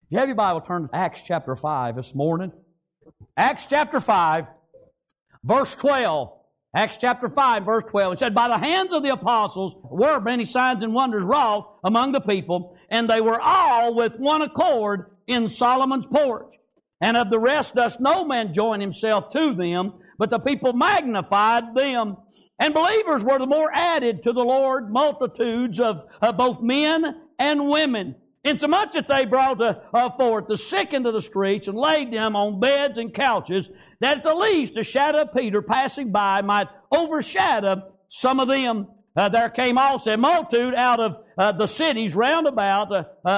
If you have your Bible, turn to Acts chapter 5 this morning. Acts chapter 5, verse 12. Acts chapter 5, verse 12. It said, by the hands of the apostles were many signs and wonders wrought among the people, and they were all with one accord in Solomon's porch. And of the rest does no man join himself to them, but the people magnified them. And believers were the more added to the Lord, multitudes of both men and women, insomuch that they brought forth the sick into the streets and laid them on beds and couches, that at the least the shadow of Peter passing by might overshadow some of them. There came also a multitude out of the cities round about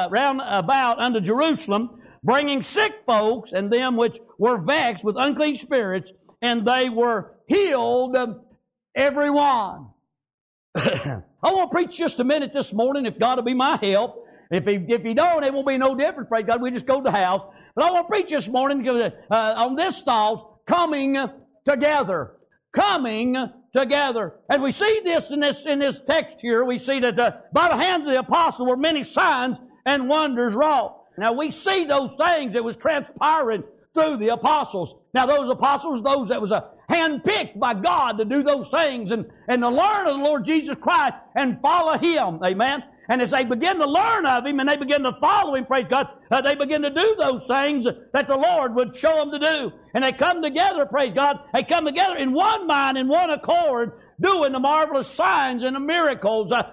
unto Jerusalem, bringing sick folks and them which were vexed with unclean spirits, and they were healed, every one. I want to preach just a minute this morning, if God will be my help. If he don't, it won't be no different, praise God. We just go to the house. But I want to preach this morning on this thought, coming together. Coming together. And we see this in this text here. We see that by the hands of the apostle were many signs and wonders wrought. Now we see those things that was transpiring through the apostles. Now those apostles, those that was handpicked by God to do those things and to learn of the Lord Jesus Christ and follow Him. Amen. And as they begin to learn of Him and they begin to follow Him, praise God, they begin to do those things that the Lord would show them to do. And they come together, praise God, they come together in one mind, in one accord, doing the marvelous signs and the miracles that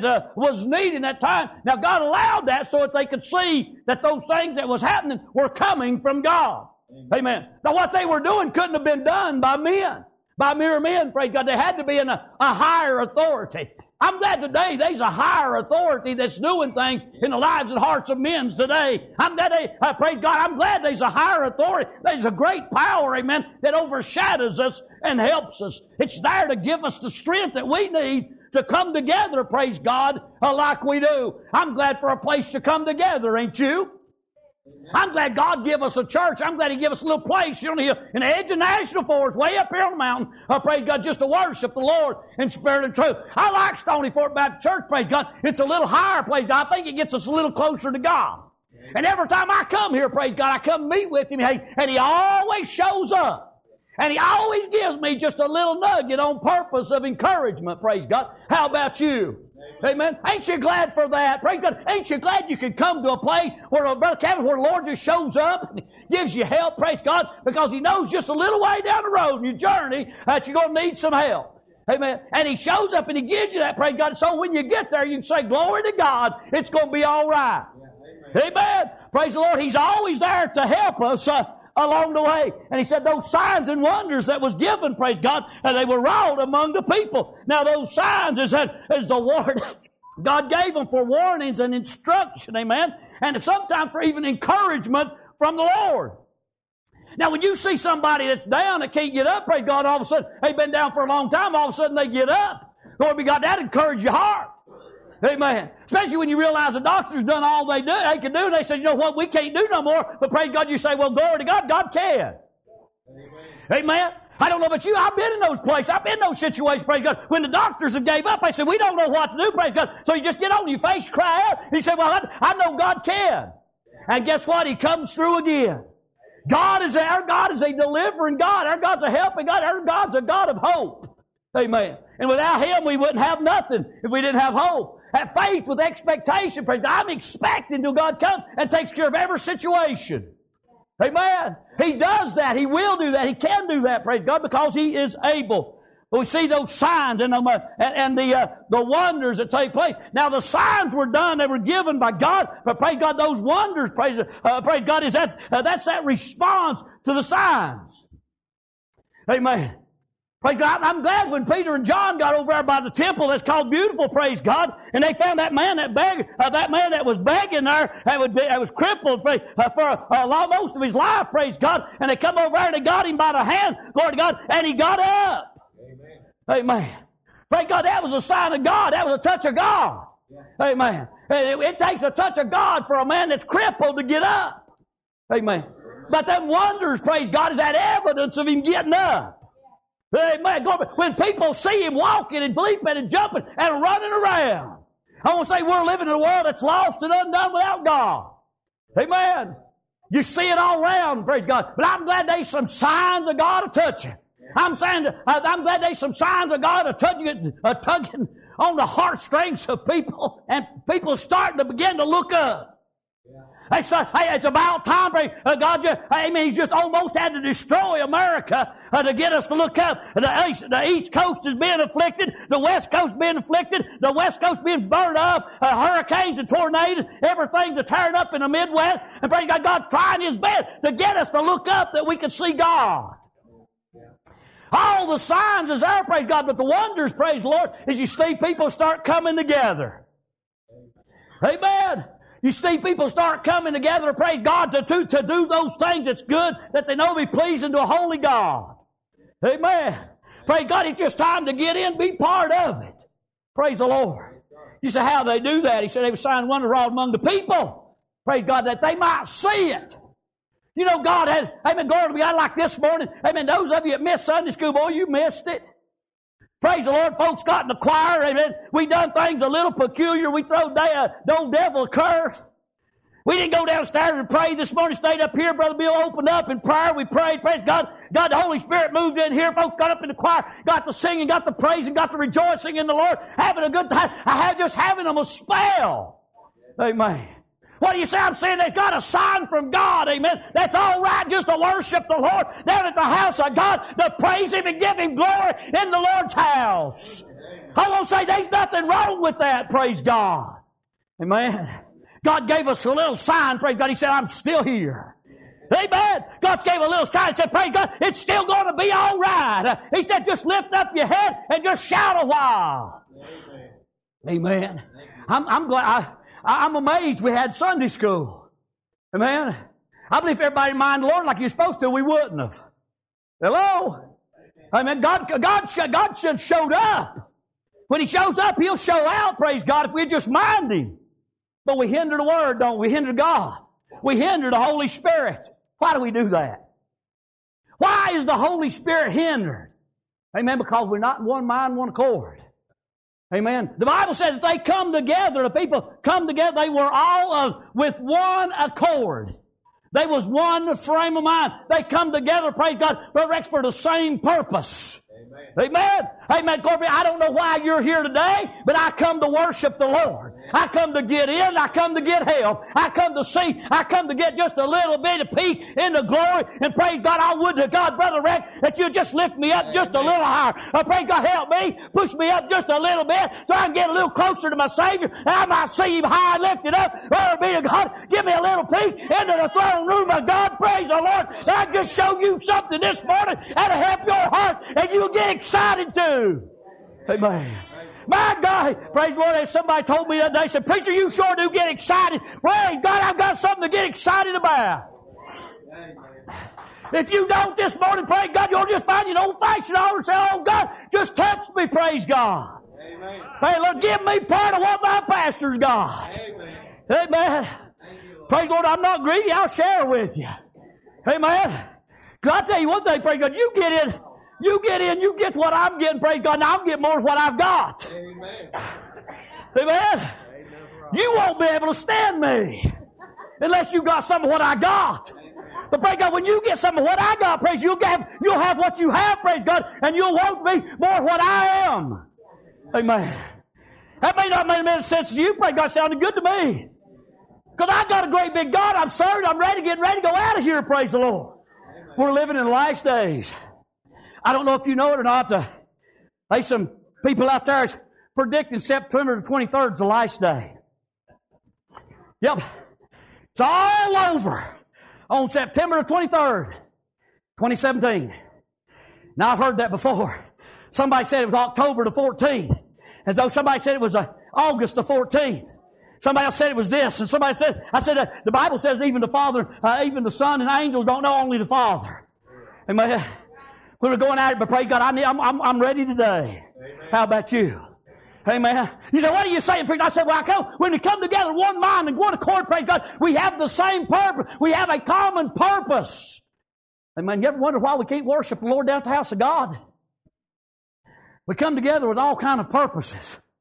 was needed in that time. Now God allowed that so that they could see that those things that was happening were coming from God. Amen. Now what they were doing couldn't have been done by men, by mere men, praise God. They had to be in a higher authority. I'm glad today there's a higher authority that's doing things in the lives and hearts of men today. I'm glad, praise God, I'm glad there's a higher authority. There's a great power, amen, that overshadows us and helps us. It's there to give us the strength that we need to come together, praise God, like we do. I'm glad for a place to come together, ain't you? I'm glad God give us a church. I'm glad He give us a little place, in the edge of National Forest, way up here on the mountain, praise God, just to worship the Lord in spirit and truth. I like Stony Fort Baptist Church, praise God. It's a little higher, praise God. I think it gets us a little closer to God. And every time I come here, praise God, I come meet with Him, and He always shows up. And He always gives me just a little nugget on purpose of encouragement, praise God. How about you? Amen. Ain't you glad for that? Praise God. Ain't you glad you can come to a place where, Brother Kevin, where the Lord just shows up and gives you help, praise God, because He knows just a little way down the road in your journey that you're going to need some help. Amen. And He shows up and He gives you that, praise God. So when you get there, you can say, glory to God, it's going to be all right. Yeah, amen. Praise the Lord. He's always there to help us along the way. And He said those signs and wonders that was given, praise God, and they were wrought among the people. Now those signs is the word God gave them for warnings and instruction, amen, and sometimes for even encouragement from the Lord. Now when you see somebody that's down that can't get up, praise God, all of a sudden, they've been down for a long time, all of a sudden they get up. Lord be God, that encourage your heart. Amen. Especially when you realize the doctor's done all they can do. They said, you know what, we can't do no more. But praise God, you say, well, glory to God, God can. Amen. I don't know about you. I've been in those places. I've been in those situations, praise God. When the doctors have gave up, they said, we don't know what to do, praise God. So you just get on your face, cry out. He said, well, I know God can. And guess what? He comes through again. Our God is a delivering God. Our God's a helping God. Our God's a God of hope. Amen. And without Him, we wouldn't have nothing if we didn't have hope. Have faith with expectation. Praise God. I'm expecting till God comes and takes care of every situation. Amen. He does that. He will do that. He can do that, praise God, because He is able. But we see those signs and the wonders that take place. Now the signs were done. They were given by God. But praise God, those wonders, praise God, is that's that response to the signs. Amen. Praise God. I'm glad when Peter and John got over there by the temple that's called Beautiful, praise God, and they found that man that was begging there, that was crippled for most of his life, praise God, and they come over there and they got him by the hand, glory to God, and he got up. Amen. Amen. Praise God, that was a sign of God. That was a touch of God. Yeah. Amen. It takes a touch of God for a man that's crippled to get up. Amen. But them wonders, praise God, is that evidence of him getting up. Amen. When people see him walking and leaping and jumping and running around, I want to say we're living in a world that's lost and undone without God. Amen. You see it all around, praise God. But I'm glad there's some signs of God are touching. I'm glad there's some signs of God are tugging on the heartstrings of people, and people starting to begin to look up. Hey, it's about time. God, He's just almost had to destroy America to get us to look up. The East Coast is being afflicted. The West Coast being afflicted. The West Coast being burned up. Hurricanes and tornadoes. Everything's tearing up in the Midwest. And praise God, God's trying His best to get us to look up that we can see God. All the signs is there, praise God, but the wonders, praise the Lord, is you see people start coming together. Amen. You see people start coming together, praise God, to do those things that's good, that they know be pleasing to a holy God. Amen. Praise God, it's just time to get in, be part of it. Praise the Lord. You say, how they do that? He said they were signing wonders all among the people. Praise God, that they might see it. You know, God has, amen, glory to God, like this morning. Amen, those of you that missed Sunday school, boy, you missed it. Praise the Lord, folks got in the choir, amen. We done things a little peculiar. We throw the old devil a curse. We didn't go downstairs and pray this morning. Stayed up here. Brother Bill opened up in prayer. We prayed. Praise God. God, the Holy Spirit moved in here. Folks got up in the choir, got to singing, got to praising, got to rejoicing in the Lord, having a good time. Just having them a spell. Amen. What do you say? I'm saying they've got a sign from God. Amen. That's all right just to worship the Lord down at the house of God, to praise Him and give Him glory in the Lord's house. I won't say there's nothing wrong with that. Praise God. Amen. God gave us a little sign. Praise God. He said, I'm still here. Amen. God gave a little sign and said, praise God, it's still going to be all right. He said, just lift up your head and just shout a while. Amen. I'm glad. I'm amazed we had Sunday school. Amen. I believe if everybody minded the Lord like you're supposed to, we wouldn't have. Hello? Amen. God should have showed up. When He shows up, He'll show out, praise God, if we just mind Him. But we hinder the Word, don't we? We hinder God. We hinder the Holy Spirit. Why do we do that? Why is the Holy Spirit hindered? Amen. Because we're not in one mind, one accord. Amen. The Bible says that they come together, the people come together, they were all with one accord. They was one frame of mind. They come together, praise God, Brother Rex, for the same purpose. Amen. Amen. Amen. Corbett, I don't know why you're here today, but I come to worship the Lord. I come to get in. I come to get help. I come to see. I come to get just a little bit of peek in the glory. And praise God, I would to God, Brother Rex, that you just lift me up just a little higher. Praise God, help me. Push me up just a little bit so I can get a little closer to my Savior. And I might see Him high and lifted up. Glory be to God. Give me a little peek into the throne room of God. Praise the Lord. And I just show you something this morning that'll help your heart and you'll get excited too. Amen. My God, praise the Lord, as somebody told me the other day, said, preacher, you sure do get excited. Praise God, I've got something to get excited about. If you don't this morning, praise God, you'll just find an old-fashioned altar and say, oh God, just touch me, praise God. Amen. Hey, Lord, give me part of what my pastor's got. Amen. Amen. Praise the Lord, I'm not greedy, I'll share with you. Amen. Because I tell you one thing, praise God, you get in, you get what I'm getting, praise God, and I'll get more of what I've got. Amen. Amen. You won't be able to stand me unless you got some of what I got. But praise God, when you get some of what I got, praise you'll have what you have, praise God, and you'll want me more of what I am. Amen. That may not make any sense to you, praise God, sounded good to me. Because I got a great big God, I'm served, I'm getting ready to go out of here, praise the Lord. We're living in the last days. I don't know if you know it or not. There's some people out there predicting September the 23rd is the last day. Yep. It's all over on September the 23rd, 2017. Now, I've heard that before. Somebody said it was October the 14th. As though somebody said it was August the 14th. Somebody else said it was this. And somebody said, the Bible says even the Father, even the Son and angels don't know, only the Father. Amen. We were going at it, but praise God, I'm ready today. Amen. How about you? Amen. You say, what are you saying, preacher? I said, well, when we come together, one mind and one accord, praise God, we have the same purpose. We have a common purpose. Amen. You ever wonder why we can't worship the Lord down at the house of God? We come together with all kinds of purposes.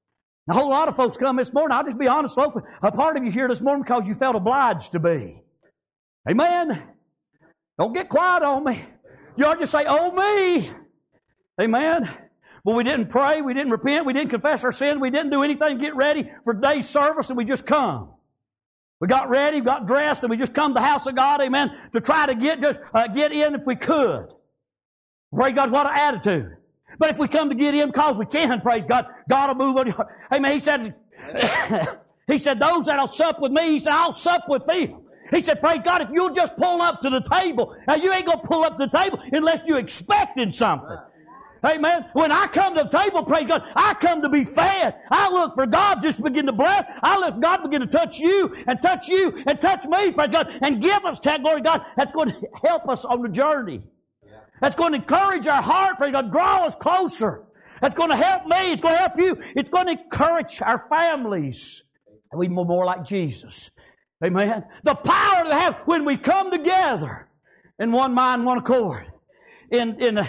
A whole lot of folks come this morning. I'll just be honest, folks. A part of you here this morning because you felt obliged to be. Amen. Don't get quiet on me. You ought to just say, oh me. Amen. Well, we didn't pray. We didn't repent. We didn't confess our sin. We didn't do anything to get ready for today's service, and we just come. We got ready, got dressed, and we just come to the house of God, amen, to try to get in if we could. Praise God, what an attitude. But if we come to get in because we can, praise God, God will move on your heart. Amen. He said, those that'll sup with me, He said, I'll sup with them. He said, praise God, if you'll just pull up to the table. Now, you ain't going to pull up to the table unless you're expecting something. Amen. When I come to the table, praise God, I come to be fed. I look for God just to begin to bless. I look for God to begin to touch you and touch you and touch me, praise God, and give us that glory to God. That's going to help us on the journey. That's going to encourage our heart, praise God, draw us closer. That's going to help me. It's going to help you. It's going to encourage our families. And we be more like Jesus. Amen. The power to have when we come together in one mind, one accord. In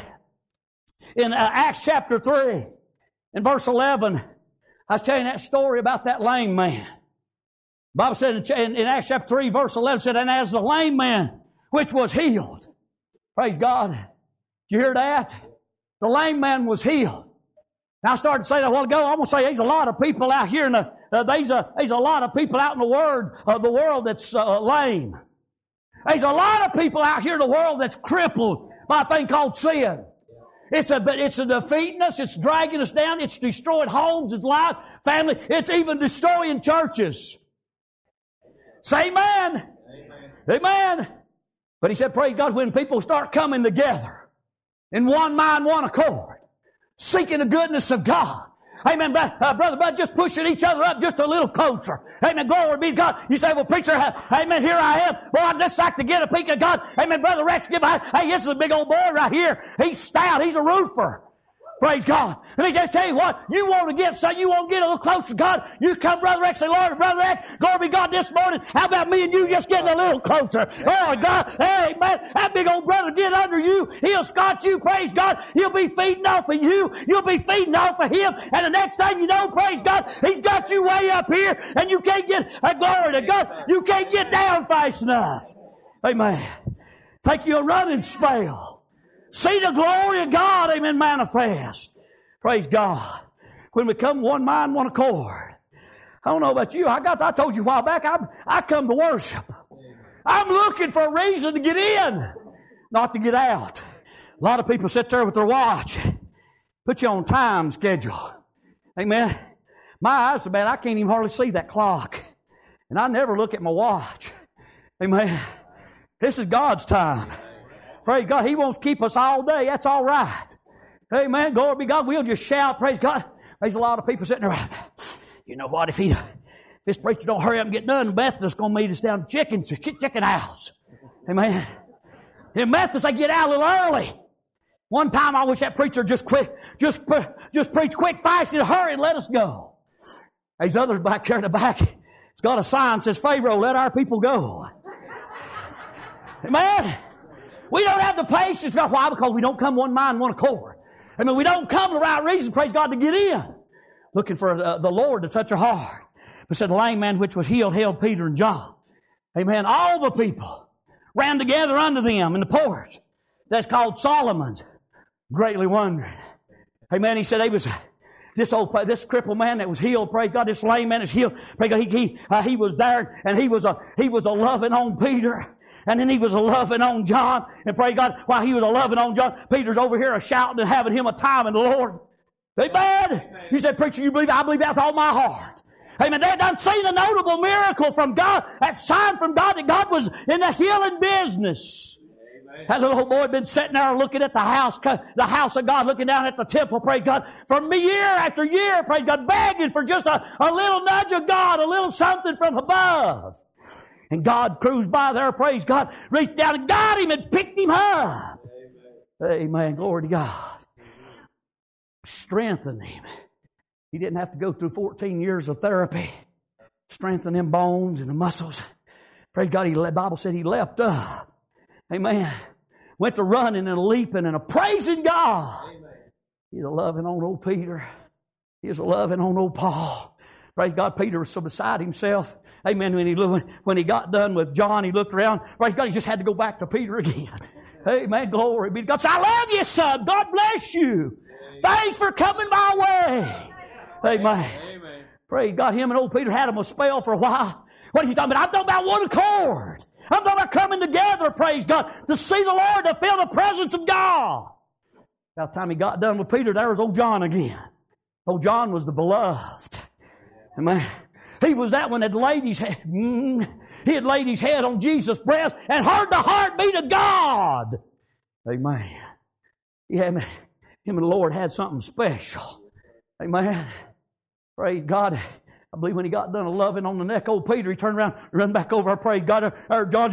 Acts chapter 3, in verse 11, I was telling that story about that lame man. The Bible said in Acts chapter 3, verse 11, said, and as the lame man which was healed, praise God. Did you hear that? The lame man was healed. Now I started to say that a while ago. I'm going to say there's a lot of people out here there's a lot of people out in the world that's lame. There's a lot of people out here in the world that's crippled by a thing called sin. It's defeating us. It's dragging us down. It's destroying homes. It's life, family. It's even destroying churches. Say amen. Amen. But he said, praise God, when people start coming together in one mind, one accord, seeking the goodness of God. Amen, brother, just pushing each other up just a little closer. Amen, glory be to God. You say, well, preacher, amen, here I am. Well, I'd just like to get a peek of God. Amen, Brother Rex, hey, this is a big old boy right here. He's stout. He's a roofer. Praise God. Let me just tell you what, you want to get a little closer to God. You come, Brother Rex, say, Lord, Brother Rex, glory be to God this morning. How about me and you just getting a little closer? Oh, God, hey, man, that big old brother get under you. He'll scotch you, praise God. He'll be feeding off of you. You'll be feeding off of him. And the next thing you know, praise God, he's got you way up here and you can't get a glory to God. You can't get down fast enough. Amen. Take you a running spell. See the glory of God, amen, manifest. Praise God. When we come one mind, one accord. I don't know about you. I told you a while back, I come to worship. I'm looking for a reason to get in, not to get out. A lot of people sit there with their watch, put you on time schedule. Amen. My eyes are bad. I can't even hardly see that clock. And I never look at my watch. Amen. This is God's time. Praise God. He wants to keep us all day. That's all right. Amen. Glory be God. We'll just shout. Praise God. There's a lot of people sitting around. You know what? If this preacher don't hurry up and get done, Methodist going to meet us down chicken house. Amen. In Methodist, they get out a little early. One time I wish that preacher just preach quick, fast, in a hurry and let us go. There's others back there in the back. It's got a sign that says, Pharaoh, let our people go. Amen. We don't have the patience. Why? Because we don't come one mind, one accord. I mean, we don't come the right reason, praise God, to get in. Looking for the Lord to touch our heart. But said the lame man which was healed held Peter and John. Amen. All the people ran together unto them in the porch. That's called Solomon's. Greatly wondering. Amen. He said this crippled man that was healed, praise God, this lame man is healed. Praise God, he was there and he was a loving on Peter. And then he was a loving on John. And praise God, while he was a loving on John, Peter's over here a shouting and having him a time in the Lord. Amen. You said, preacher, you believe? I believe that with all my heart. Amen. They done seen a notable miracle from God, that sign from God that God was in the healing business. Amen. That little boy been sitting there looking at the house of God, looking down at the temple, praise God, for year after year, praise God, begging for just a little nudge of God, a little something from above. And God cruised by there, praise God, reached down and got him and picked him up. Amen. Amen. Glory to God. Strengthened him. He didn't have to go through 14 years of therapy. Strengthen them bones and the muscles. Praise God, the Bible said he leapt up. Amen. Went to running and a leaping and a praising God. Amen. He's a loving on old Peter. He was loving on old Paul. Praise God, Peter was so beside himself. Amen. When he got done with John, he looked around. Praise God, he just had to go back to Peter again. Amen. Glory be to God. So I love you, son. God bless you. Thanks for coming my way. Amen. Amen. Praise God. Him and old Peter had him a spell for a while. What are you talking about? I'm talking about one accord. I'm talking about coming together, praise God, to see the Lord, to feel the presence of God. By the time he got done with Peter, there was old John again. Old John was the beloved. Amen. He was that one that laid his head. He had laid his head on Jesus' breast and heard the heartbeat of God. Amen. Yeah, him and the Lord had something special. Amen. Praise God. I believe when he got done loving on the neck, old Peter, he turned around, run back over. Praise God. John,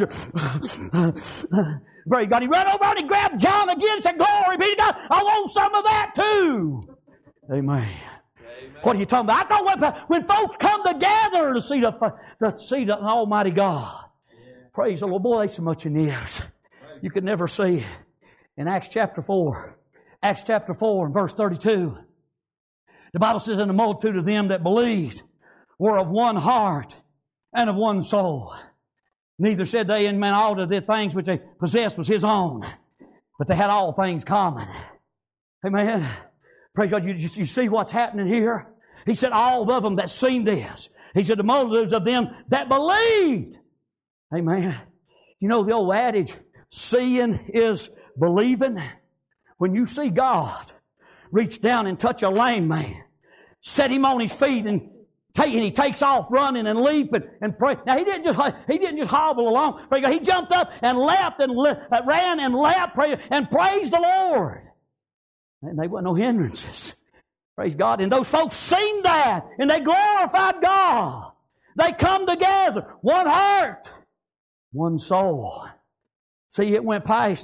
praise God. He ran over and he grabbed John again and said, "Glory be to God. I want some of that too." Amen. What are you talking about? I thought when folks come together to see the Almighty God. Praise the Lord. Boy, there's so much in this. You could never see it. In Acts chapter 4. Acts chapter 4 and verse 32. The Bible says, "And the multitude of them that believed were of one heart and of one soul. Neither said they in man all of the things which they possessed was his own, but they had all things common." Amen. Praise God. You see what's happening here? He said all of them that seen this. He said the multitudes of them that believed. Amen. You know the old adage, seeing is believing. When you see God reach down and touch a lame man, set him on his feet and he takes off running and leaping and pray. Now he didn't just hobble along. He jumped up and leapt and ran and leapt and praised the Lord. And there wasn't no hindrances. Praise God. And those folks seen that and they glorified God. They come together. One heart. One soul. See, it went past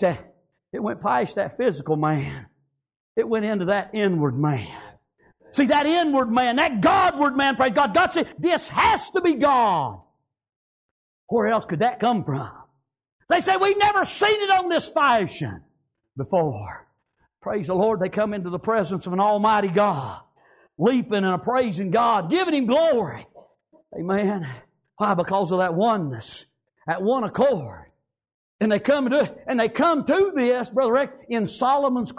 that physical man. It went into that inward man. See, that inward man, that Godward man, praise God. God said, this has to be God. Where else could that come from? They say, we've never seen it on this fashion before. Praise the Lord. They come into the presence of an almighty God, leaping and praising God, giving Him glory. Amen. Why? Because of that oneness, that one accord. And they come to this, Brother Rick, in Solomon's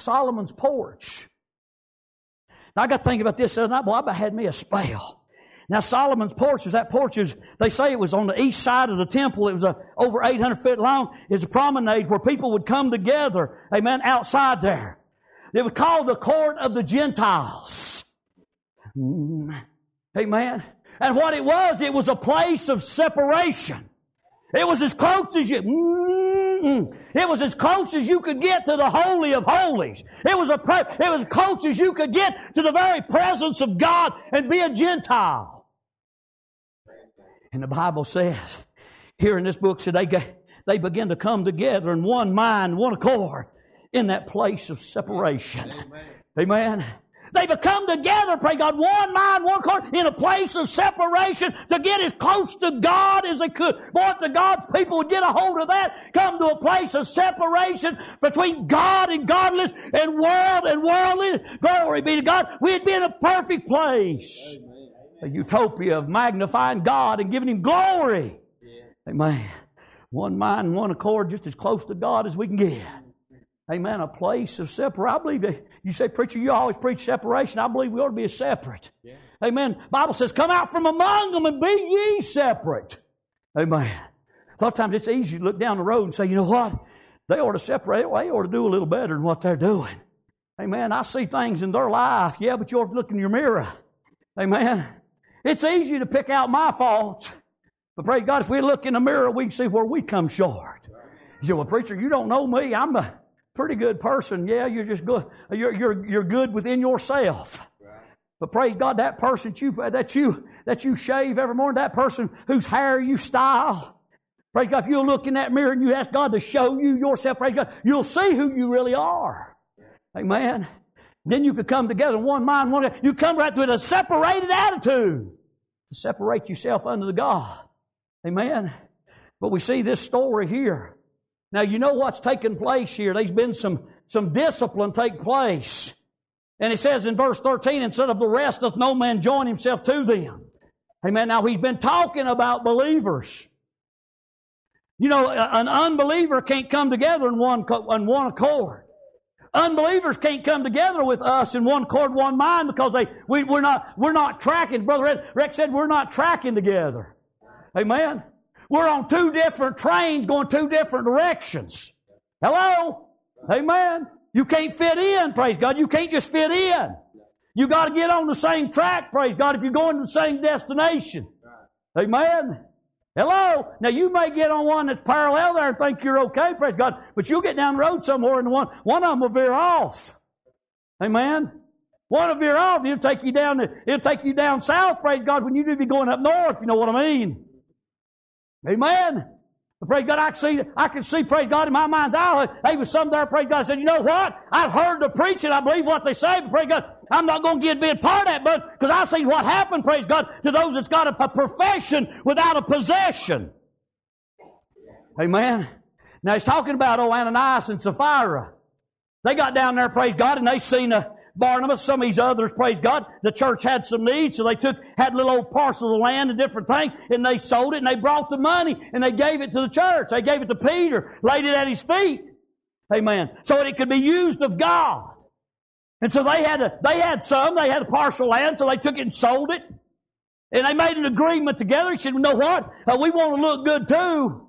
porch. Now I got to think about this the other night. Boy, I had me a spell. Now Solomon's porch they say it was on the east side of the temple. It was over 800 feet long. It's a promenade where people would come together, amen, outside there. It was called the court of the Gentiles. Amen. And what it was a place of separation. It was as close as you could get to the Holy of Holies. It was as close as you could get to the very presence of God and be a Gentile. And the Bible says, here in this book, so they begin to come together in one mind, one accord, in that place of separation. Amen. They become together, pray God, one mind, one accord, in a place of separation to get as close to God as they could. Boy, if the God's people would get a hold of that, come to a place of separation between God and godless and world and worldly. Glory be to God. We'd be in a perfect place. Amen. A utopia of magnifying God and giving Him glory. Yeah. Amen. One mind, one accord, just as close to God as we can get. Amen. A place of separation. I believe that you say, preacher, you always preach separation. I believe we ought to be separate. Yeah. Amen. Bible says, come out from among them and be ye separate. Amen. A lot of times it's easy to look down the road and say, you know what? They ought to separate. They ought to do a little better than what they're doing. Amen. I see things in their life. Yeah, but you ought to look in your mirror. Amen. It's easy to pick out my faults. But praise God, if we look in the mirror, we can see where we come short. You say, well, preacher, you don't know me. I'm a pretty good person. Yeah, you're just good. You're good within yourself. But praise God, that person that you shave every morning, that person whose hair you style. Praise God, if you'll look in that mirror and you ask God to show you yourself, praise God, you'll see who you really are. Amen. Then you could come together in one mind, you come right with a separated attitude to separate yourself unto the God. Amen. But we see this story here. Now you know what's taken place here. There's been some discipline take place. And it says in verse 13, instead of the rest doth no man join himself to them. Amen. Now he's been talking about believers. You know, an unbeliever can't come together in one accord. Unbelievers can't come together with us in one accord, one mind, because we're not tracking. Brother Rex said we're not tracking together. Amen. We're on two different trains going two different directions. Hello? Amen. You can't fit in, praise God. You can't just fit in. You got to get on the same track, praise God, if you're going to the same destination. Amen. Hello? Now you may get on one that's parallel there and think you're okay, praise God, but you'll get down the road somewhere and one of them will veer off. Amen? One will veer off. It'll take you down south, praise God, when you need to be going up north, you know what I mean. Amen? But praise God, I can see, praise God, in my mind's eye, hey, was some there, praise God, I said, you know what? I've heard the preaching, I believe what they say, but praise God, I'm not going to be a part of that, but because I see what happened, praise God, to those that's got a profession without a possession. Amen. Now he's talking about Ananias and Sapphira. They got down there, praise God, and they seen Barnabas, some of these others, praise God. The church had some needs, so they had little old parcels of land and different things, and they sold it, and they brought the money, and they gave it to the church. They gave it to Peter, laid it at his feet. Amen. So that it could be used of God. And so they had a parcel land, so they took it and sold it. And they made an agreement together. He said, you know what? We want to look good too.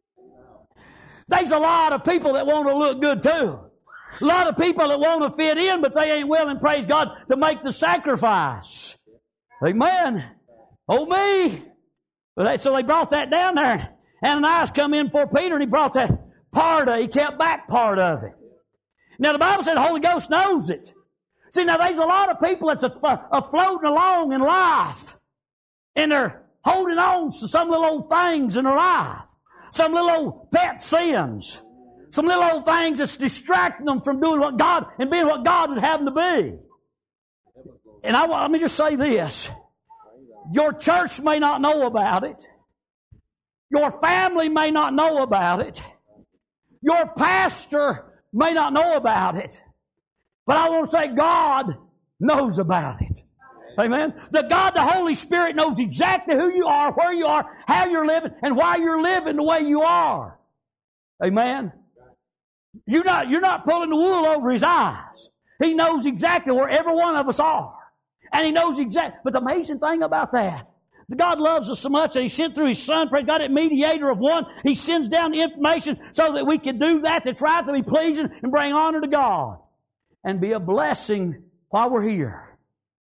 There's a lot of people that want to look good too. A lot of people that want to fit in, but they ain't willing, praise God, to make the sacrifice. Amen. Oh me. So they brought that down there. Ananias come in for Peter and he brought that he kept back part of it. Now the Bible said the Holy Ghost knows it. See, now there's a lot of people that's floating along in life, and they're holding on to some little old things in their life, some little old pet sins, some little old things that's distracting them from doing what God and being what God would have them to be. And let me just say this. Your church may not know about it. Your family may not know about it. Your pastor may not know about it. But I want to say God knows about it. Amen. The Holy Spirit knows exactly who you are, where you are, how you're living, and why you're living the way you are. Amen. You're not pulling the wool over His eyes. He knows exactly where every one of us are. And He knows exactly. But the amazing thing about that, God loves us so much that He sent through His Son, praise God, a mediator of one. He sends down the information so that we can do that's right, to be pleasing and bring honor to God and be a blessing while we're here.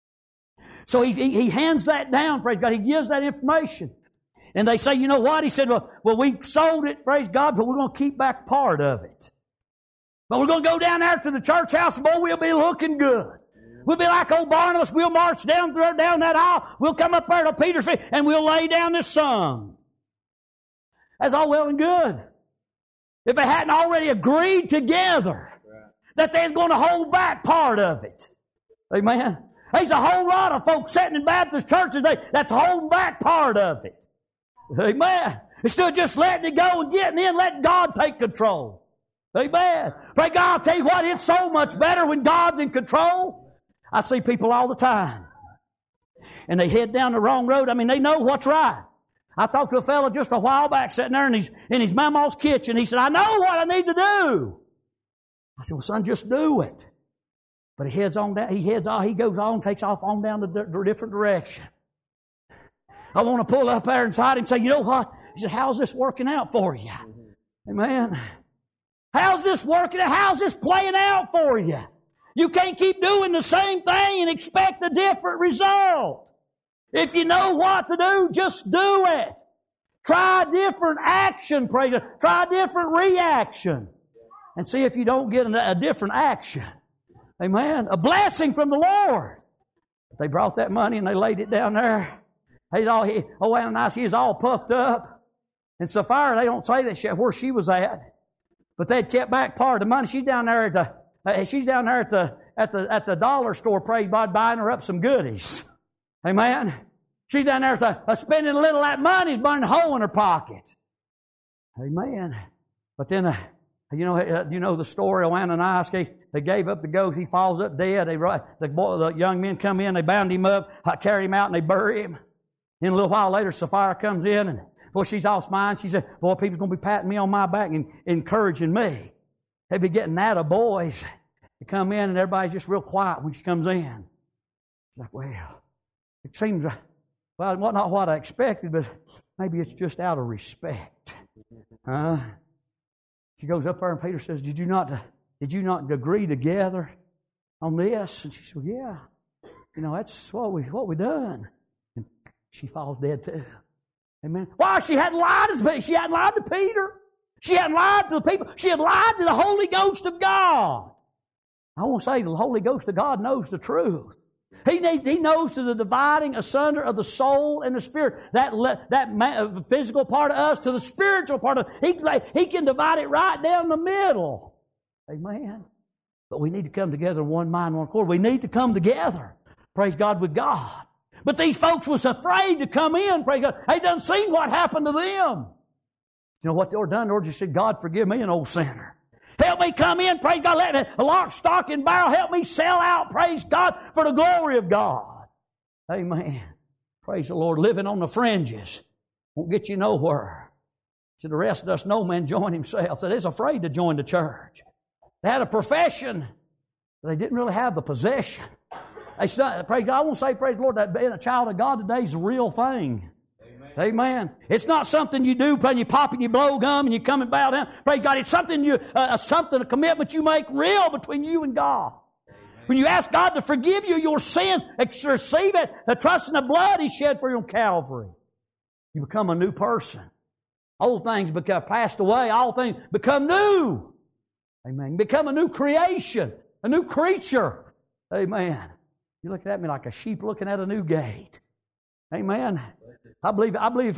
So he hands that down, praise God. He gives that information. And they say, you know what? He said, well, we sold it, praise God, but we're going to keep back part of it. But we're going to go down there to the church house, and boy, we'll be looking good. We'll be like old Barnabas. We'll march down that aisle. We'll come up there to Peter's feet and we'll lay down this song. That's all well and good. If they hadn't already agreed together that they're going to hold back part of it. Amen. There's a whole lot of folks sitting in Baptist churches that's holding back part of it. Amen. Instead of just letting it go and getting in, letting God take control. Amen. Pray God, I'll tell you what, it's so much better when God's in control. I see people all the time. And they head down the wrong road. I mean, they know what's right. I talked to a fellow just a while back sitting there in his mama's kitchen. He said, I know what I need to do. I said, well, son, just do it. But he goes on, takes off on down the different direction. I want to pull up there inside him and say, you know what? He said, how's this working out for you? Amen. How's this working out? How's this playing out for you? You can't keep doing the same thing and expect a different result. If you know what to do, just do it. Try a different action, praise God. Try a different reaction. And see if you don't get a different action. Amen. A blessing from the Lord. They brought that money and they laid it down there. Ananias, he was all puffed up. And Sapphira, they don't say that where she was at. But they'd kept back part of the money. She's down there at the dollar store, praise God, buying her up some goodies. Amen. She's down there spending a little of that money, burning a hole in her pocket. Amen. But then You know the story of Ananias. They gave up the ghost. He falls up dead. The young men come in. They bound him up, carry him out, and they bury him. Then a little while later, Sapphira comes in, and boy, she's all smiling. She said, "Boy, people's going to be patting me on my back and encouraging me." They be getting that of boys. They come in, and everybody's just real quiet when she comes in. It's like, well, it seems, well, it was not what I expected, but maybe it's just out of respect. She goes up there, and Peter says, Did you not agree together on this? And she said, "Yeah. That's what we done." And she falls dead too. Amen. Why? She hadn't lied to Peter. She hadn't lied to Peter. She hadn't lied to the people. She had lied to the Holy Ghost of God. I want to say the Holy Ghost of God knows the truth. He knows to the dividing asunder of the soul and the spirit, that physical part of us to the spiritual part of us. He can divide it right down the middle. Amen. But we need to come together in one mind, one accord. We need to come together, praise God, with God. But these folks was afraid to come in, praise God. They done seen what happened to them. You know what they were done? They were just said, "God, forgive me, an old sinner. Help me come in, praise God. Let a lock, stock, and barrel help me sell out, praise God, for the glory of God." Amen. Praise the Lord. Living on the fringes won't get you nowhere. So the rest of us, no man join himself. So they're afraid to join the church. They had a profession, but they didn't really have the possession. Praise God. I won't say, praise the Lord, that being a child of God today is a real thing. Amen. It's not something you do when you pop and you blow gum and you come and bow down. Praise God. It's something a commitment you make real between you and God. Amen. When you ask God to forgive you your sin, receive it, the trust in the blood He shed for you on Calvary, you become a new person. Old things become passed away. All things become new. Amen. You become a new creation, a new creature. Amen. You're looking at me like a sheep looking at a new gate. Amen. I believe if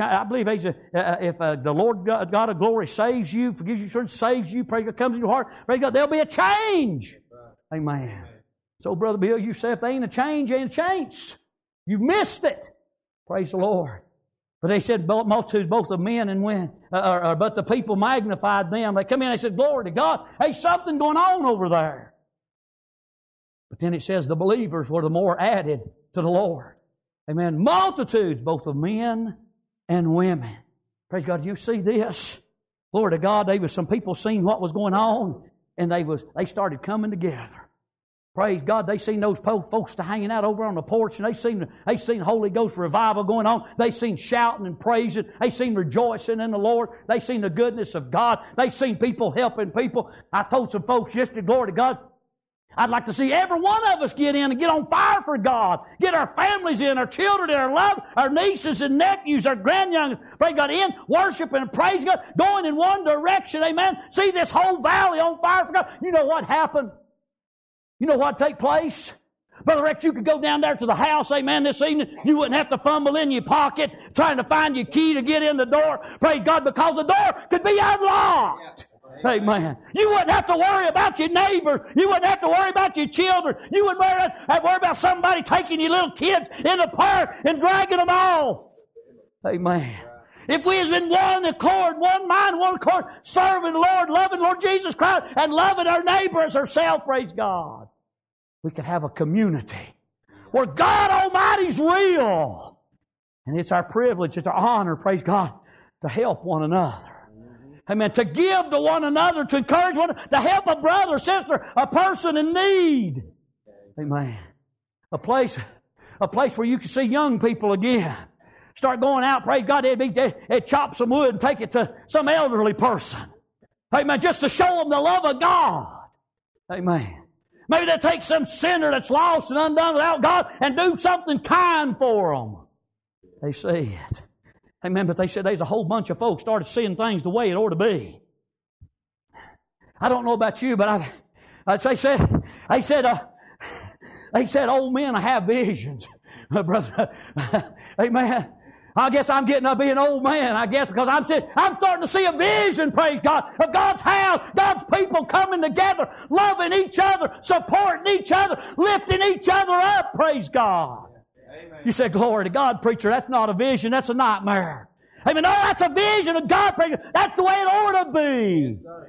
the Lord God of glory saves you, forgives you sins, saves you, pray God comes in your heart, pray God, there'll be a change. Amen. So, Brother Bill, you say if there ain't a change, ain't a chance. You missed it. Praise the Lord. But they said multitudes, both of men and women, but the people magnified them. They come in and they said, "Glory to God. Hey, something going on over there." But then it says the believers were the more added to the Lord. Amen. Multitudes, both of men and women. Praise God. You see this? Glory to God. There was some people seen what was going on, and they started coming together. Praise God. They seen those folks hanging out over on the porch, and they seen Holy Ghost revival going on. They seen shouting and praising. They seen rejoicing in the Lord. They seen the goodness of God. They seen people helping people. I told some folks yesterday, glory to God, I'd like to see every one of us get in and get on fire for God. Get our families in, our children in, our love, our nieces and nephews, our grandyoung, pray God, in, worshiping and praise God, going in one direction, amen. See this whole valley on fire for God. You know what happened? You know what take place? Brother Rex, you could go down there to the house, amen, this evening. You wouldn't have to fumble in your pocket trying to find your key to get in the door. Praise God, because the door could be unlocked. Amen. You wouldn't have to worry about your neighbors. You wouldn't have to worry about your children. You wouldn't have to worry about somebody taking your little kids in the park and dragging them off. Amen. If we was in one accord, one mind, one accord, serving the Lord, loving Lord Jesus Christ, and loving our neighbor as ourselves, praise God, we could have a community where God Almighty's real. And it's our privilege, it's our honor, praise God, to help one another. Amen. To give to one another, to encourage one another, to help a brother, sister, a person in need. Amen. A place where you can see young people again. Start going out, praise God, they'd chop some wood and take it to some elderly person. Amen. Just to show them the love of God. Amen. Maybe they take some sinner that's lost and undone without God and do something kind for them. They see it. Amen. But they said there's a whole bunch of folks started seeing things the way it ought to be. I don't know about you, but they said old men have visions. Brother, amen. I guess I'm getting to be an old man, I guess, because I'm starting to see a vision, praise God, of God's house, God's people coming together, loving each other, supporting each other, lifting each other up, praise God. Amen. You say, "Glory to God, preacher, that's not a vision, that's a nightmare." Amen. No, that's a vision of God, preacher. That's the way it ought to be.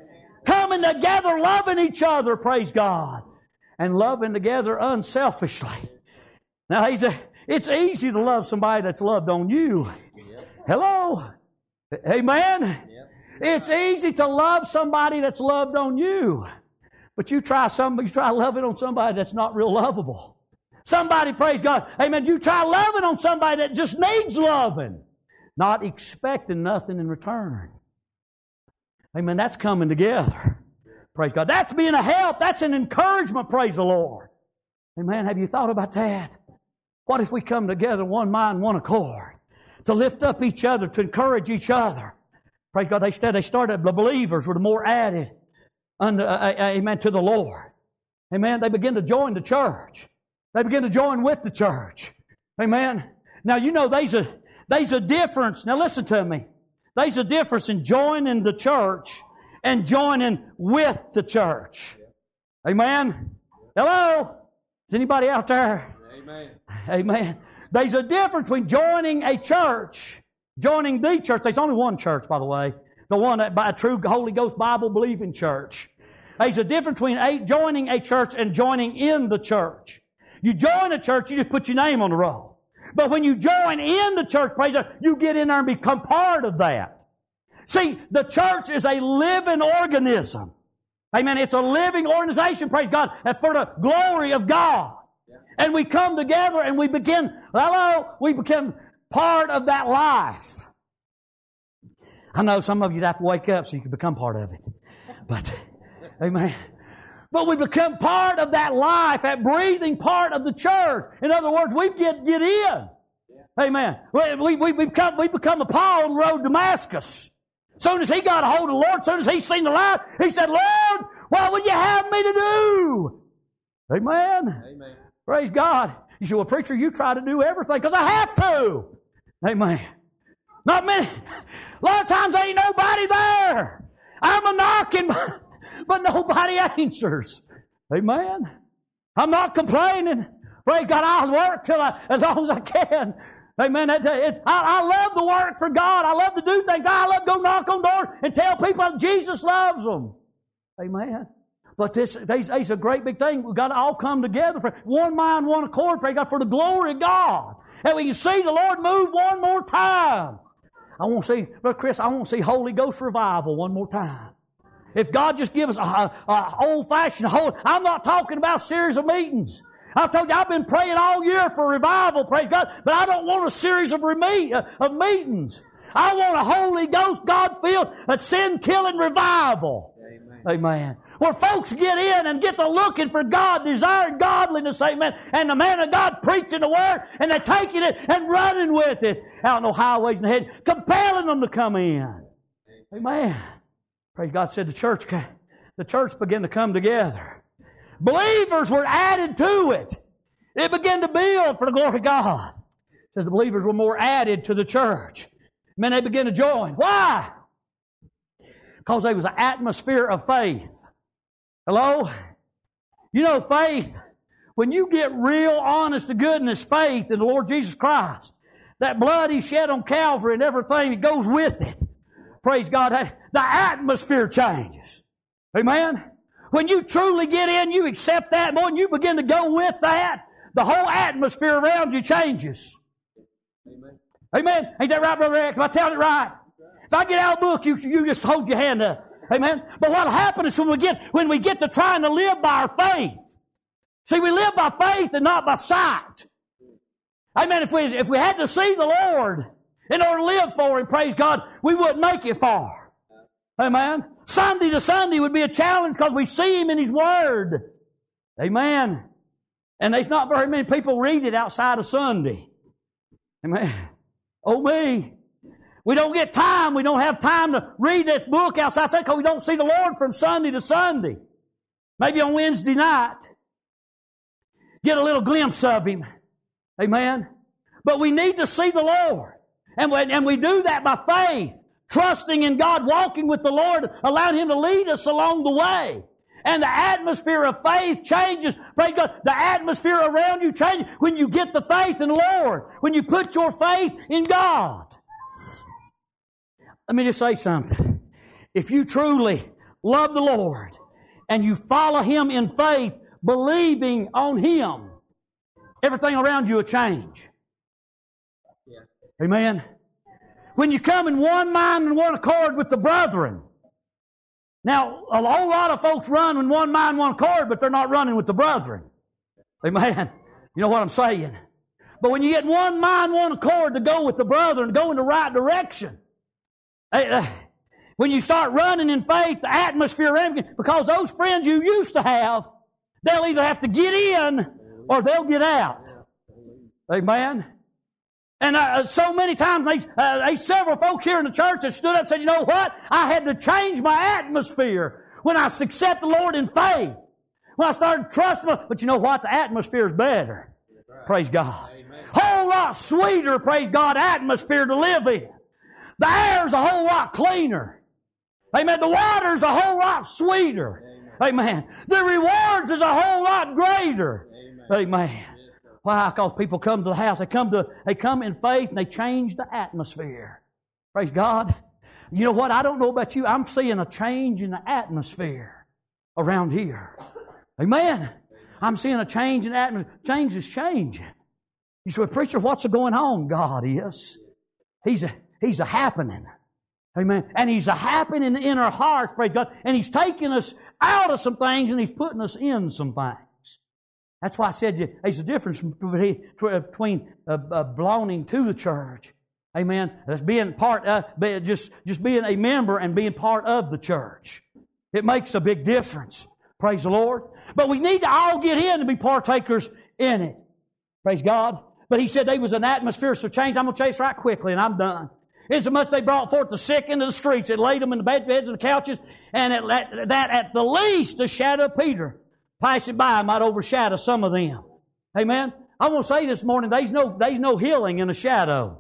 Coming together, loving each other, praise God. And loving together unselfishly. Now, it's easy to love somebody that's loved on you. Hello? Amen? It's easy to love somebody that's loved on you. But you try loving on somebody that's not real lovable. Somebody, praise God, amen, you try loving on somebody that just needs loving, not expecting nothing in return. Amen, that's coming together. Praise God. That's being a help. That's an encouragement, praise the Lord. Amen, have you thought about that? What if we come together, one mind, one accord, to lift up each other, to encourage each other? Praise God, they started, the believers were the more added, amen, to the Lord. Amen, they begin to join the church. They begin to join with the church. Amen. Now, you know, there's a difference. Now, listen to me. There's a difference in joining the church and joining with the church. Amen. Hello? Is anybody out there? Amen. Amen. There's a difference between joining a church, joining the church. There's only one church, by the way. The one that by a true Holy Ghost Bible believing church. There's a difference between joining a church and joining in the church. You join a church, you just put your name on the roll. But when you join in the church, praise God, you get in there and become part of that. See, the church is a living organism. Amen. It's a living organization, praise God, for the glory of God. And we come together and we become part of that life. I know some of you have to wake up so you can become part of it. But, amen. But we become part of that life, that breathing part of the church. In other words, we get in. Amen. We become a Paul on the road to Damascus. As soon as he got a hold of the Lord, as soon as he seen the light, he said, Lord, what would you have me to do? Amen. Amen. Praise God. You say, well, preacher, you try to do everything because I have to. Amen. Not many. A lot of times there ain't nobody there. I'm a knocking, but nobody answers. Amen. I'm not complaining. Praise God, I'll work as long as I can. Amen. I love to work for God. I love to do things. I love to go knock on doors and tell people Jesus loves them. Amen. But this is a great big thing. We've got to all come together for one mind, one accord, praise God, for the glory of God. And we can see the Lord move one more time. I want to see, Brother Chris, I want to see Holy Ghost revival one more time. If God just give us a old-fashioned, I'm not talking about a series of meetings. I've told you, I've been praying all year for revival, praise God, but I don't want a series of meetings. I want a Holy Ghost, God-filled, a sin-killing revival. Amen. Amen. Where folks get in and get to looking for God, desiring godliness, amen, and the man of God preaching the Word, and they're taking it and running with it out on the highways and head, compelling them to come in. Amen. Praise God. Said the church began to come together. Believers were added to it. It began to build for the glory of God. It says the believers were more added to the church. Man, they began to join. Why? Because there was an atmosphere of faith. Hello? You know, faith, when you get real honest to goodness faith in the Lord Jesus Christ, that blood He shed on Calvary and everything that goes with it, praise God, the atmosphere changes. Amen? When you truly get in, you accept that more, and you begin to go with that, the whole atmosphere around you changes. Amen. Amen? Ain't that right, Brother X? Am I telling it right? If I get out of the book, you just hold your hand up. Amen? But what'll happen is when we get to trying to live by our faith. See, we live by faith and not by sight. Amen? If we had to see the Lord in order to live for Him, praise God, we wouldn't make it far. Amen? Sunday to Sunday would be a challenge because we see Him in His Word. Amen? And there's not very many people read it outside of Sunday. Amen? Oh me. We don't get time. We don't have time to read this book outside Sunday because we don't see the Lord from Sunday to Sunday. Maybe on Wednesday night. Get a little glimpse of Him. Amen? But we need to see the Lord. And we do that by faith. Trusting in God, walking with the Lord, allowing Him to lead us along the way. And the atmosphere of faith changes. Praise God. The atmosphere around you changes when you get the faith in the Lord. When you put your faith in God. Let me just say something. If you truly love the Lord, and you follow Him in faith, believing on Him, everything around you will change. Amen. When you come in one mind and one accord with the brethren. Now, a whole lot of folks run in one mind, one accord, but they're not running with the brethren. Amen. You know what I'm saying? But when you get one mind, one accord to go with the brethren, go in the right direction. When you start running in faith, the atmosphere, because those friends you used to have, they'll either have to get in or they'll get out. Amen. And so many times, several folk here in the church that stood up and said, you know what? I had to change my atmosphere when I accepted the Lord in faith. When I started trusting Him. But you know what? The atmosphere is better. Praise God. Whole lot sweeter, praise God, atmosphere to live in. The air's a whole lot cleaner. Amen. The water's a whole lot sweeter. Amen. The rewards is a whole lot greater. Amen. Why? Because people come to the house. They come in faith and they change the atmosphere. Praise God. You know what? I don't know about you. I'm seeing a change in the atmosphere around here. Amen. I'm seeing a change in the atmosphere. Change is changing. You say, preacher, what's going on? God is. He's a happening. Amen. And He's a happening in our hearts, praise God. And He's taking us out of some things and He's putting us in some things. That's why I said there's a difference between belonging to the church. Amen. That's being part of, just being a member and being part of the church. It makes a big difference. Praise the Lord. But we need to all get in and be partakers in it. Praise God. But He said there was an atmosphere so changed. I'm going to chase right quickly and I'm done. Insomuch they brought forth the sick into the streets and laid them in the beds and the couches, and at the least the shadow of Peter passing by might overshadow some of them. Amen. I want to say this morning, there's no healing in a shadow.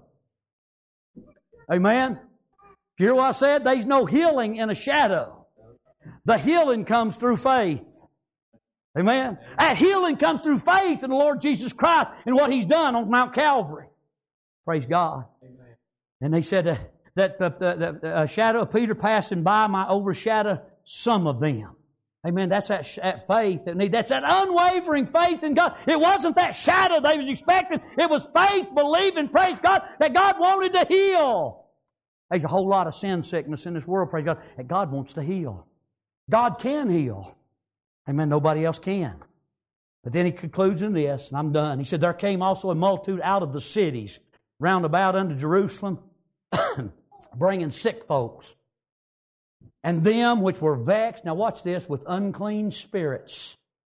Amen. You hear what I said? There's no healing in a shadow. The healing comes through faith. Amen. That healing comes through faith in the Lord Jesus Christ and what He's done on Mount Calvary. Praise God. Amen. And they said that the shadow of Peter passing by might overshadow some of them. Amen. That's that faith. That's that unwavering faith in God. It wasn't that shadow they was expecting. It was faith, believing, praise God, that God wanted to heal. There's a whole lot of sin sickness in this world, praise God, that God wants to heal. God can heal. Amen. Nobody else can. But then He concludes in this, and I'm done. He said, there came also a multitude out of the cities round about unto Jerusalem, bringing sick folks, and them which were vexed, now watch this, with unclean spirits.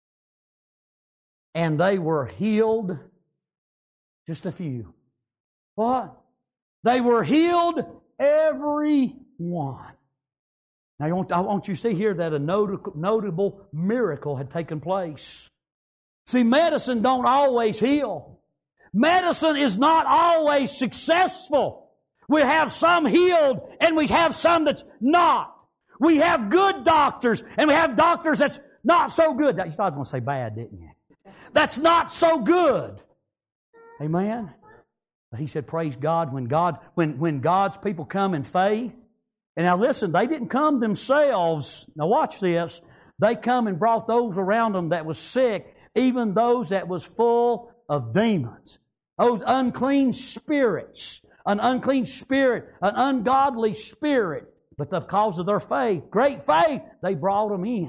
And they were healed, just a few. What? They were healed, every one. Now I want you to see here that a notable miracle had taken place. See, medicine don't always heal. Medicine is not always successful. We have some healed and we have some that's not. We have good doctors and we have doctors that's not so good. You thought I was going to say bad, didn't you? That's not so good. Amen? But He said, praise God, when God's people come in faith. And now listen, they didn't come themselves. Now watch this. They come and brought those around them that was sick, even those that was full of demons. Those unclean spirits. An unclean spirit, an ungodly spirit. But because of their faith, great faith, they brought them in.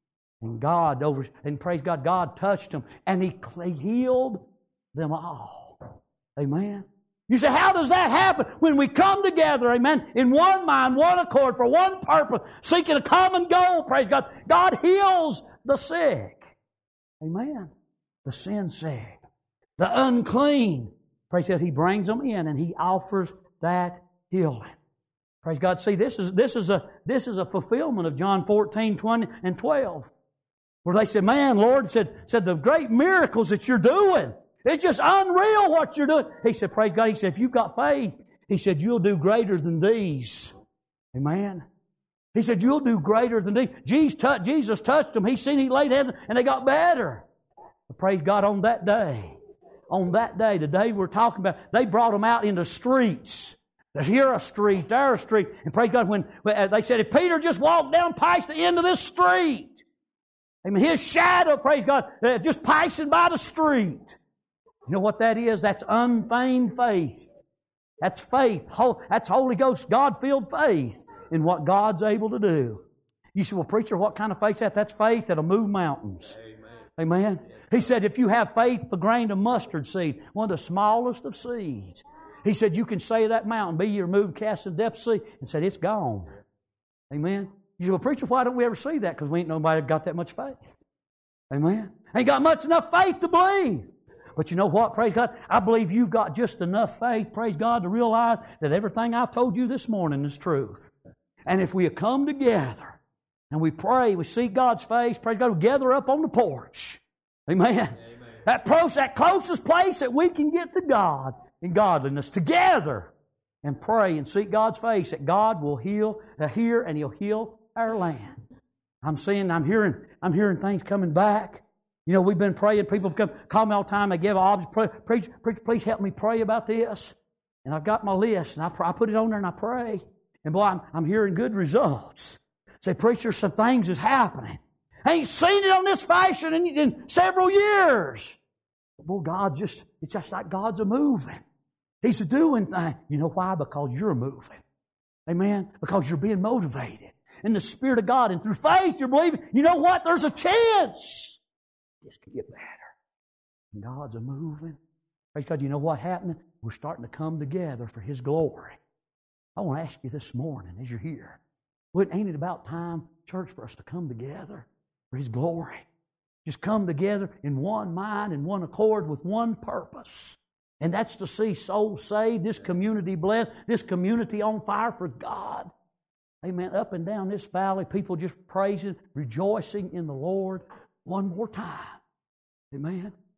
And praise God, God touched them and He healed them all. Amen. You say, how does that happen? When we come together, amen, in one mind, one accord, for one purpose, seeking a common goal, praise God, God heals the sick. Amen. The sin sick. The unclean. Praise God, He brings them in and He offers that healing. Praise God. See, this is a fulfillment of John 14, 20, and 12. Where they said, man, Lord, said the great miracles that you're doing. It's just unreal what you're doing. He said, praise God. He said, if you've got faith, He said, you'll do greater than these. Amen. He said, you'll do greater than these. Jesus touched them. He seen He laid hands and they got better. But praise God, on that day, the day we're talking about, they brought them out in the streets. There's here a street, there a street. And praise God, when they said, if Peter just walked down past the end of this street, amen, his shadow, praise God, just passing by the street. You know what that is? That's unfeigned faith. That's faith. That's Holy Ghost, God-filled faith in what God's able to do. You say, well, preacher, what kind of faith is that? That's faith that'll move mountains. Amen. Amen. He said, if you have faith, a grain of mustard seed, one of the smallest of seeds, He said, you can say to that mountain, be ye removed, cast in the depth of the sea, and said, it's gone. Amen. You say, well, preacher, why don't we ever see that? Because we ain't nobody got that much faith. Amen. Ain't got much enough faith to believe. But you know what? Praise God. I believe you've got just enough faith, praise God, to realize that everything I've told you this morning is truth. And if we come together and we pray, we seek God's face, praise God, we gather up on the porch. Amen. Amen. That closest place that we can get to God in godliness together and pray and seek God's face, that God will hear and He'll heal our land. I'm hearing things coming back. You know, we've been praying. People call me all the time. They give objects. Preacher, please help me pray about this. And I've got my list, and I put it on there and I pray. And boy, I'm hearing good results. Say, preacher, some things is happening. I ain't seen it on this fashion in several years. But boy, it's just like God's a moving. He's a doing things. You know why? Because you're moving. Amen? Because you're being motivated in the Spirit of God. And through faith, you're believing. You know what? There's a chance. This could get better. And God's a moving. Praise God. You know what happened? We're starting to come together for His glory. I want to ask you this morning as you're here. Ain't it about time, church, for us to come together for His glory? Just come together in one mind and one accord with one purpose. And that's to see souls saved, this community blessed, this community on fire for God. Amen. Up and down this valley, people just praising, rejoicing in the Lord one more time. Amen.